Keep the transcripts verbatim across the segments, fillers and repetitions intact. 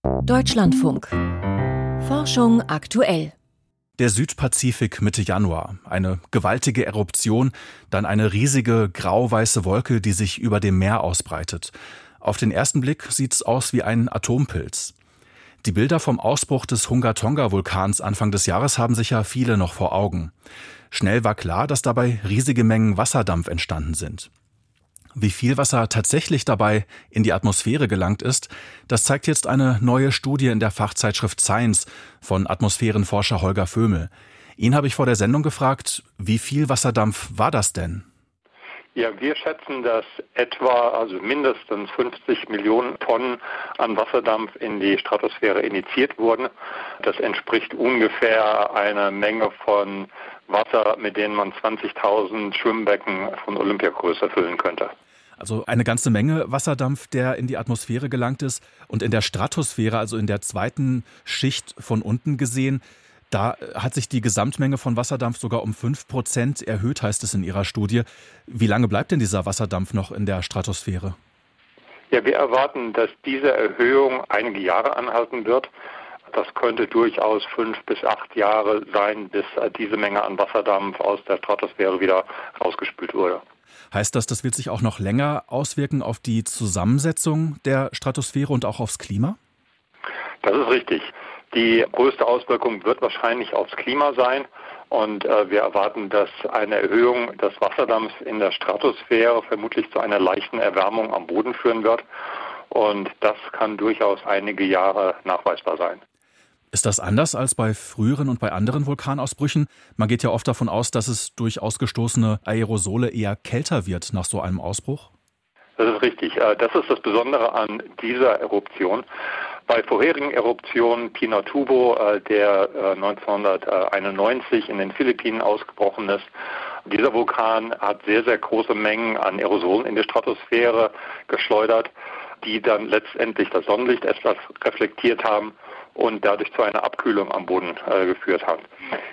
Deutschlandfunk. Forschung aktuell. Der Südpazifik Mitte Januar. Eine gewaltige Eruption, dann eine riesige grau-weiße Wolke, die sich über dem Meer ausbreitet. Auf den ersten Blick sieht's aus wie ein Atompilz. Die Bilder vom Ausbruch des Hunga-Tonga-Vulkans Anfang des Jahres haben sicher viele noch vor Augen. Schnell war klar, dass dabei riesige Mengen Wasserdampf entstanden sind. Wie viel Wasser tatsächlich dabei in die Atmosphäre gelangt ist, das zeigt jetzt eine neue Studie in der Fachzeitschrift Science von Atmosphärenforscher Holger Vömel. Ihn habe ich vor der Sendung gefragt, wie viel Wasserdampf war das denn? Ja, wir schätzen, dass etwa, also mindestens fünfzig Millionen Tonnen an Wasserdampf in die Stratosphäre injiziert wurden. Das entspricht ungefähr einer Menge von Wasser, mit denen man zwanzigtausend Schwimmbecken von Olympiagröße füllen könnte. Also eine ganze Menge Wasserdampf, der in die Atmosphäre gelangt ist. Und in der Stratosphäre, also in der zweiten Schicht von unten gesehen, da hat sich die Gesamtmenge von Wasserdampf sogar um fünf Prozent erhöht, heißt es in Ihrer Studie. Wie lange bleibt denn dieser Wasserdampf noch in der Stratosphäre? Ja, wir erwarten, dass diese Erhöhung einige Jahre anhalten wird. Das könnte durchaus fünf bis acht Jahre sein, bis diese Menge an Wasserdampf aus der Stratosphäre wieder rausgespült wurde. Heißt das, das wird sich auch noch länger auswirken auf die Zusammensetzung der Stratosphäre und auch aufs Klima? Das ist richtig. Die größte Auswirkung wird wahrscheinlich aufs Klima sein. Und äh, wir erwarten, dass eine Erhöhung des Wasserdampfs in der Stratosphäre vermutlich zu einer leichten Erwärmung am Boden führen wird. Und das kann durchaus einige Jahre nachweisbar sein. Ist das anders als bei früheren und bei anderen Vulkanausbrüchen? Man geht ja oft davon aus, dass es durch ausgestoßene Aerosole eher kälter wird nach so einem Ausbruch. Das ist richtig. Das ist das Besondere an dieser Eruption. Bei vorherigen Eruptionen, Pinatubo, der neunzehnhunderteinundneunzig in den Philippinen ausgebrochen ist, dieser Vulkan hat sehr, sehr große Mengen an Aerosolen in die Stratosphäre geschleudert, die dann letztendlich das Sonnenlicht etwas reflektiert haben und dadurch zu einer Abkühlung am Boden äh, geführt hat.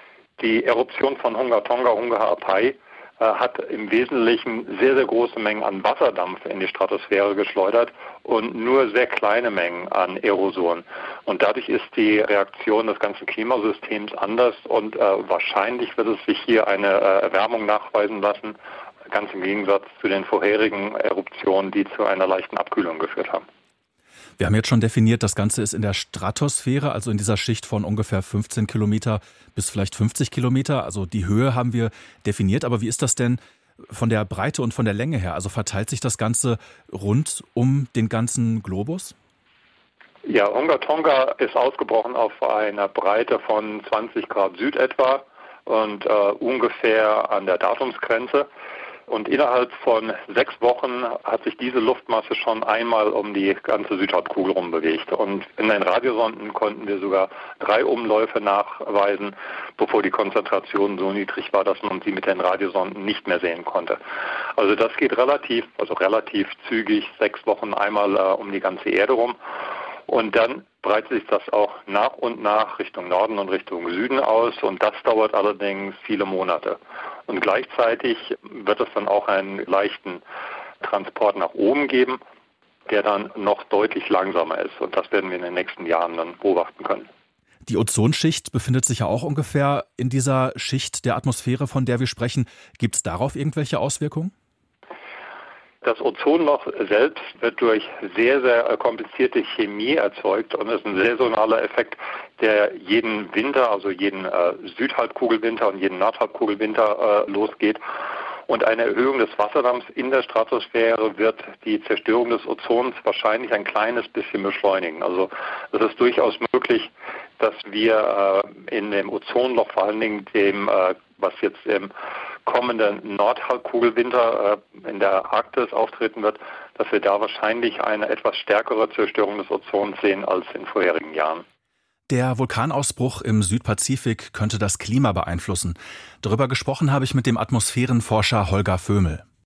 Die Eruption von Hunga-Tonga, Hunga-Apai, äh, hat im Wesentlichen sehr, sehr große Mengen an Wasserdampf in die Stratosphäre geschleudert und nur sehr kleine Mengen an Aerosolen. Und dadurch ist die Reaktion des ganzen Klimasystems anders und äh, wahrscheinlich wird es sich hier eine äh, Erwärmung nachweisen lassen, ganz im Gegensatz zu den vorherigen Eruptionen, die zu einer leichten Abkühlung geführt haben. Wir haben jetzt schon definiert, das Ganze ist in der Stratosphäre, also in dieser Schicht von ungefähr fünfzehn Kilometer bis vielleicht fünfzig Kilometer. Also die Höhe haben wir definiert. Aber wie ist das denn von der Breite und von der Länge her? Also verteilt sich das Ganze rund um den ganzen Globus? Ja, Hunga-Tonga ist ausgebrochen auf einer Breite von zwanzig Grad Süd etwa und äh, ungefähr an der Datumsgrenze. Und innerhalb von sechs Wochen hat sich diese Luftmasse schon einmal um die ganze Südhalbkugel rum bewegt. Und in den Radiosonden konnten wir sogar drei Umläufe nachweisen, bevor die Konzentration so niedrig war, dass man sie mit den Radiosonden nicht mehr sehen konnte. Also das geht relativ, also relativ zügig, sechs Wochen einmal äh, um die ganze Erde rum. Und dann breitet sich das auch nach und nach Richtung Norden und Richtung Süden aus. Und das dauert allerdings viele Monate. Und gleichzeitig wird es dann auch einen leichten Transport nach oben geben, der dann noch deutlich langsamer ist. Und das werden wir in den nächsten Jahren dann beobachten können. Die Ozonschicht befindet sich ja auch ungefähr in dieser Schicht der Atmosphäre, von der wir sprechen. Gibt es darauf irgendwelche Auswirkungen? Das Ozonloch selbst wird durch sehr, sehr komplizierte Chemie erzeugt und ist ein saisonaler Effekt, der jeden Winter, also jeden äh, Südhalbkugelwinter und jeden Nordhalbkugelwinter äh, losgeht. Und eine Erhöhung des Wasserdampfs in der Stratosphäre wird die Zerstörung des Ozons wahrscheinlich ein kleines bisschen beschleunigen. Also es ist durchaus möglich, dass wir äh, in dem Ozonloch, vor allen Dingen dem, äh, was jetzt im kommenden Nordhalbkugelwinter äh, in der Arktis auftreten wird, dass wir da wahrscheinlich eine etwas stärkere Zerstörung des Ozons sehen als in vorherigen Jahren. Der Vulkanausbruch im Südpazifik könnte das Klima beeinflussen. Darüber gesprochen habe ich mit dem Atmosphärenforscher Holger Vömel.